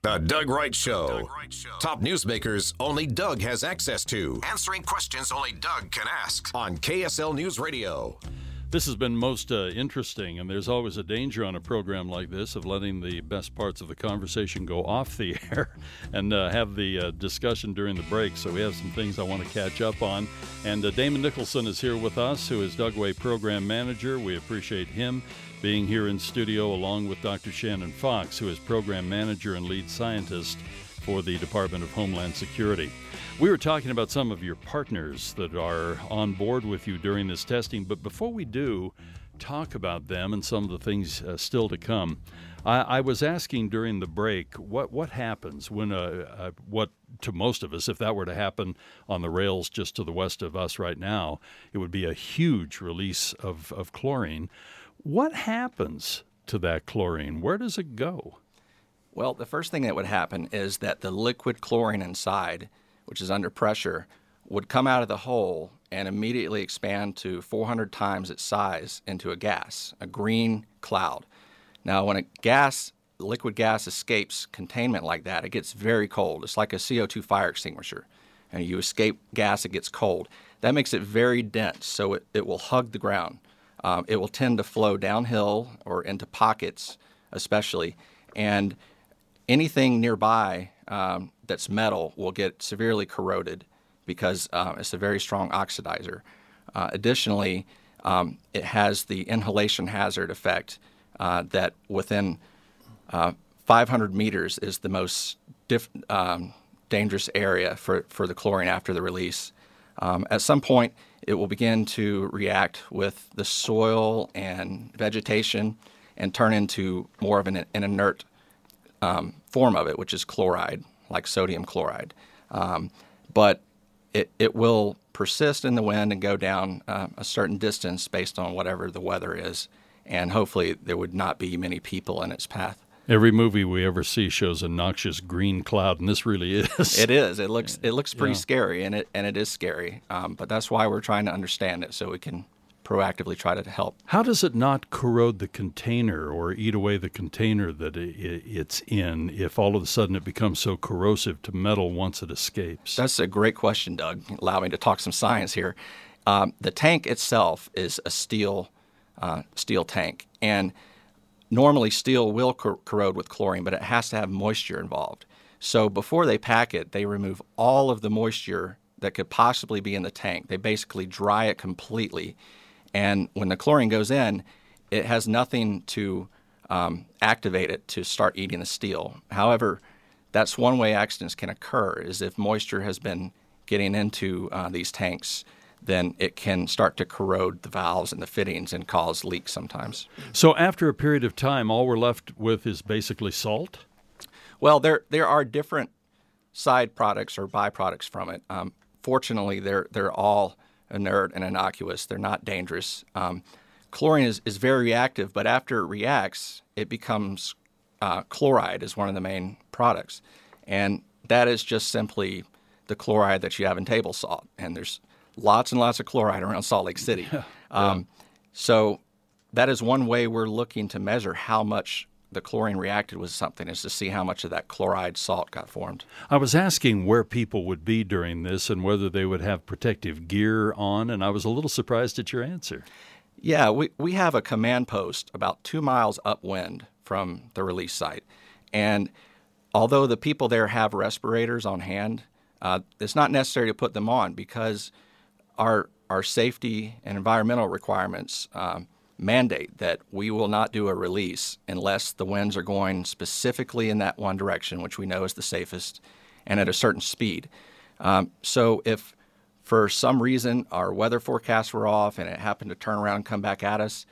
The Doug Wright Show. Top newsmakers only Doug has access to. Answering questions only Doug can ask on KSL News Radio. This has been most interesting, and there's always a danger on a program like this of letting the best parts of the conversation go off the air and have the discussion during the break. So we have some things I want to catch up on. And Damon Nicholson is here with us, who is Dugway Program Manager. We appreciate him being here in studio, along with Dr. Shannon Fox, who is Program Manager and Lead Scientist for the Department of Homeland Security. We were talking about some of your partners that are on board with you during this testing, but before we do talk about them and some of the things still to come, I was asking during the break what happens when what to most of us, if that were to happen on the rails just to the west of us right now, it would be a huge release of chlorine. What happens to that chlorine? Where does it go? Well, the first thing that would happen is that the liquid chlorine inside, which is under pressure, would come out of the hole and immediately expand to 400 times its size into a gas, a green cloud. Now, when liquid gas escapes containment like that, it gets very cold. It's like a CO2 fire extinguisher. And you escape gas, it gets cold. That makes it very dense, so it will hug the ground. It will tend to flow downhill or into pockets, especially, and anything nearby that's metal will get severely corroded because it's a very strong oxidizer. Additionally, it has the inhalation hazard effect that within 500 meters is the most dangerous area for the chlorine after the release. At some point, it will begin to react with the soil and vegetation and turn into more of an inert form of it, which is chloride, like sodium chloride. But it will persist in the wind and go down a certain distance based on whatever the weather is, and hopefully there would not be many people in its path. Every movie we ever see shows a noxious green cloud, and this really is. It is. It looks pretty scary, and it is scary. But that's why we're trying to understand it so we can proactively try to help. How does it not corrode the container or eat away the container that it's in if all of a sudden it becomes so corrosive to metal once it escapes? That's a great question, Doug. Allow me to talk some science here. The tank itself is a steel tank, and normally steel will corrode with chlorine, but it has to have moisture involved. So before they pack it, they remove all of the moisture that could possibly be in the tank. They basically dry it completely. And when the chlorine goes in, it has nothing to activate it to start eating the steel. However, that's one way accidents can occur, is if moisture has been getting into these tanks, then it can start to corrode the valves and the fittings and cause leaks sometimes. So after a period of time, all we're left with is basically salt? Well, there are different side products or byproducts from it. Fortunately, they're all inert and innocuous. They're not dangerous. Chlorine is very reactive, but after it reacts, it becomes chloride is one of the main products. And that is just simply the chloride that you have in table salt. And there's lots and lots of chloride around Salt Lake City. So that is one way we're looking to measure how much the chlorine reacted with something, is to see how much of that chloride salt got formed. I was asking where people would be during this and whether they would have protective gear on, and I was a little surprised at your answer. Yeah, we have a command post about 2 miles upwind from the release site. And although the people there have respirators on hand, it's not necessary to put them on because our safety and environmental requirements mandate that we will not do a release unless the winds are going specifically in that one direction, which we know is the safest, and at a certain speed. So if for some reason our weather forecasts were off and it happened to turn around and come back at us,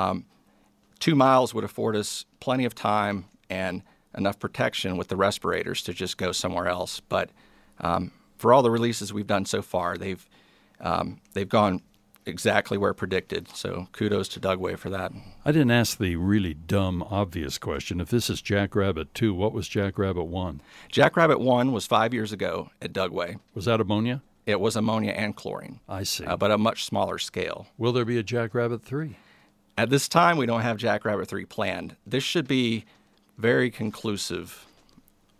2 miles would afford us plenty of time and enough protection with the respirators to just go somewhere else. But for all the releases we've done so far, they've gone exactly where predicted. So kudos to Dugway for that. I didn't ask the really dumb, obvious question. If this is Jackrabbit 2, what was Jackrabbit 1? Jackrabbit 1 was 5 years ago at Dugway. Was that ammonia? It was ammonia and chlorine. I see. But a much smaller scale. Will there be a Jackrabbit 3? At this time, we don't have Jackrabbit 3 planned. This should be very conclusive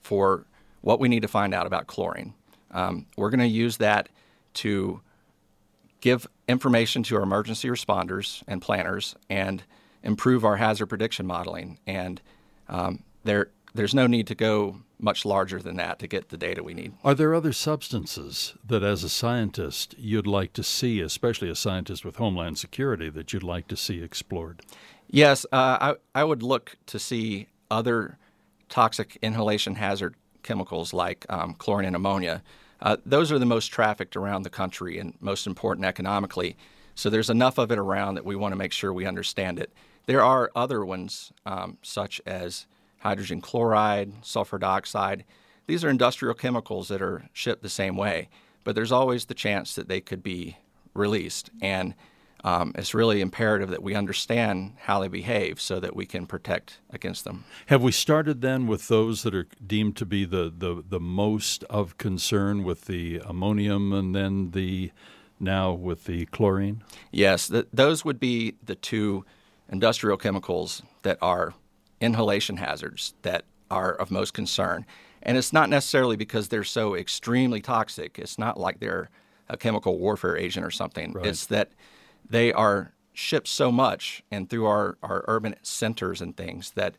for what we need to find out about chlorine. We're going to use that to give information to our emergency responders and planners and improve our hazard prediction modeling. And there's no need to go much larger than that to get the data we need. Are there other substances that, as a scientist, you'd like to see, especially a scientist with Homeland Security, that you'd like to see explored? Yes, I would look to see other toxic inhalation hazard chemicals like chlorine and ammonia. Those are the most trafficked around the country and most important economically. So there's enough of it around that we want to make sure we understand it. There are other ones, such as hydrogen chloride, sulfur dioxide. These are industrial chemicals that are shipped the same way, but there's always the chance that they could be released. And it's really imperative that we understand how they behave so that we can protect against them. Have we started then with those that are deemed to be the most of concern, with the ammonium and then now with the chlorine? Yes, those would be the two industrial chemicals that are inhalation hazards that are of most concern. And it's not necessarily because they're so extremely toxic. It's not like they're a chemical warfare agent or something. Right. It's that they are shipped so much and through our urban centers and things that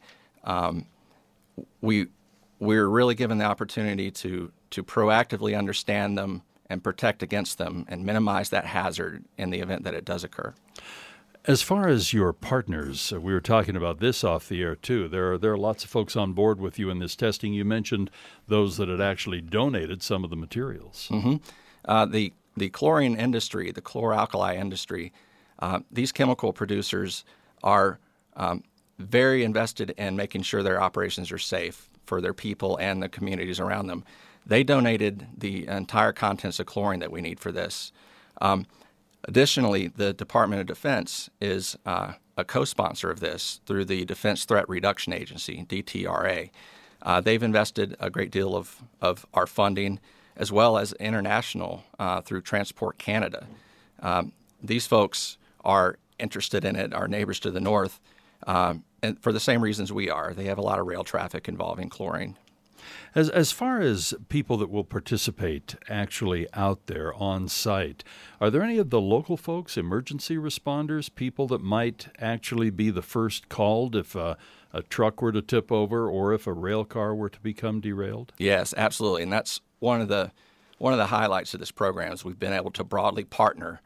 we're really given the opportunity to proactively understand them and protect against them and minimize that hazard in the event that it does occur. As far as your partners, we were talking about this off the air too. There are lots of folks on board with you in this testing. You mentioned those that had actually donated some of the materials. Mm-hmm. The chlorine industry, the chlor-alkali industry, these chemical producers are very invested in making sure their operations are safe for their people and the communities around them. They donated the entire contents of chlorine that we need for this. Additionally, the Department of Defense is a co-sponsor of this through the Defense Threat Reduction Agency, DTRA. They've invested a great deal of our funding, as well as international through Transport Canada. These folks are interested in it, our neighbors to the north, and for the same reasons we are. They have a lot of rail traffic involving chlorine. As far as people that will participate actually out there on site, are there any of the local folks, emergency responders, people that might actually be the first called if a truck were to tip over or if a rail car were to become derailed? Yes, absolutely, and that's one of the highlights of this program is we've been able to broadly partner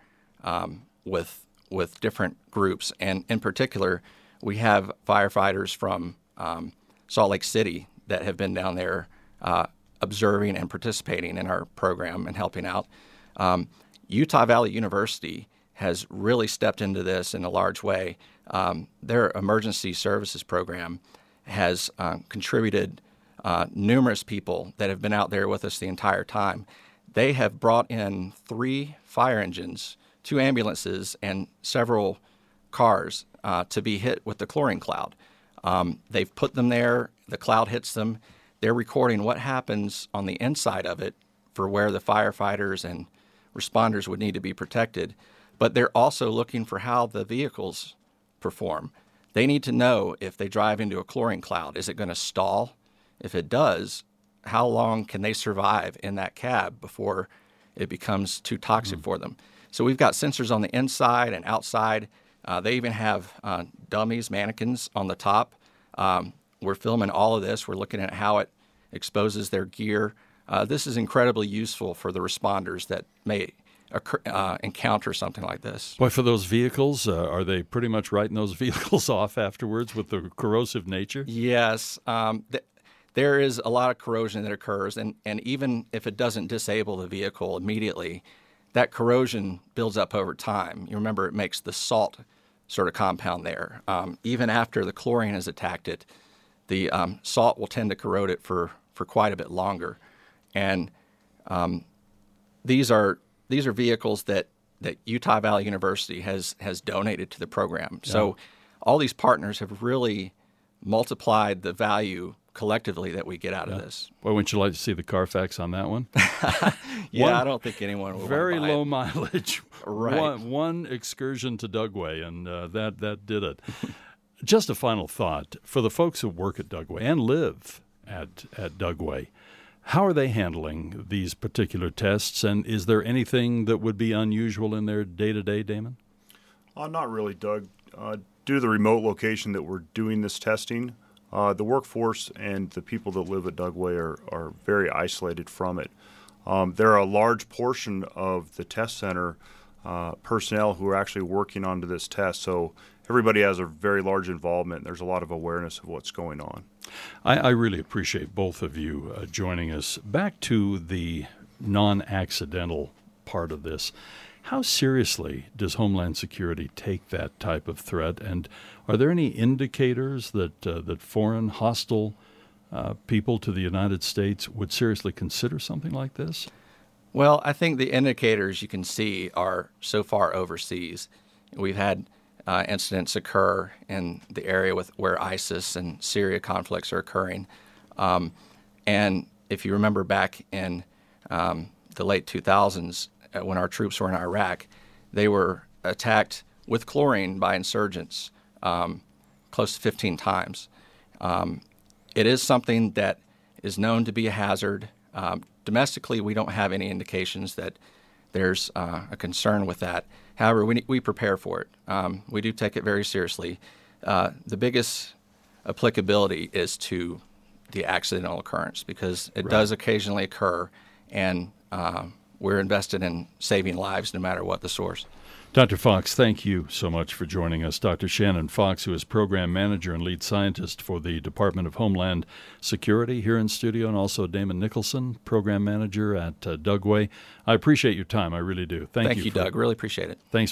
with different groups, and in particular, we have firefighters from Salt Lake City that have been down there observing and participating in our program and helping out. Utah Valley University has really stepped into this in a large way. Their emergency services program has contributed numerous people that have been out there with us the entire time. They have brought in 3 fire engines, 2 ambulances, and several cars to be hit with the chlorine cloud. They've put them there. The cloud hits them. They're recording what happens on the inside of it for where the firefighters and responders would need to be protected. But they're also looking for how the vehicles perform. They need to know if they drive into a chlorine cloud, is it going to stall? If it does, how long can they survive in that cab before it becomes too toxic for them? So we've got sensors on the inside and outside. They even have dummies, mannequins on the top. We're filming all of this. We're looking at how it exposes their gear. This is incredibly useful for the responders that may encounter something like this. Boy, for those vehicles, are they pretty much writing those vehicles off afterwards with the corrosive nature? Yes. There is a lot of corrosion that occurs, and even if it doesn't disable the vehicle immediately, that corrosion builds up over time. You remember it makes the salt sort of compound there. Even after the chlorine has attacked it, the salt will tend to corrode it for quite a bit longer. And these are vehicles that Utah Valley University has donated to the program. Yeah. So all these partners have really multiplied the value collectively that we get out of this. Boy, wouldn't you like to see the Carfax on that one? I don't think anyone would. Very want to buy low it. mileage. Right. One excursion to Dugway, and that did it. Just a final thought for the folks who work at Dugway and live at Dugway. How are they handling these particular tests, and is there anything that would be unusual in their day-to-day, Damon? Not really, Doug. Due to the remote location that we're doing this testing, the workforce and the people that live at Dugway are very isolated from it. There are a large portion of the test center personnel who are actually working onto this test, so everybody has a very large involvement. There's a lot of awareness of what's going on. I really appreciate both of you joining us. Back to the non-accidental part of this. How seriously does Homeland Security take that type of threat, and are there any indicators that foreign hostile people to the United States would seriously consider something like this? Well, I think the indicators you can see are so far overseas. We've had incidents occur in the area where ISIS and Syria conflicts are occurring. And if you remember back in the late 2000s, when our troops were in Iraq, they were attacked with chlorine by insurgents close to 15 times. It is something that is known to be a hazard. Domestically, we don't have any indications that there's a concern with that. However, we prepare for it. We do take it very seriously. The biggest applicability is to the accidental occurrence, because it does occasionally occur, and we're invested in saving lives no matter what the source. Dr. Fox, thank you so much for joining us. Dr. Shannon Fox, who is Program Manager and Lead Scientist for the Department of Homeland Security here in studio, and also Damon Nicholson, Program Manager at Dugway. I appreciate your time. I really do. Thank you, Doug. Really appreciate it. Thanks.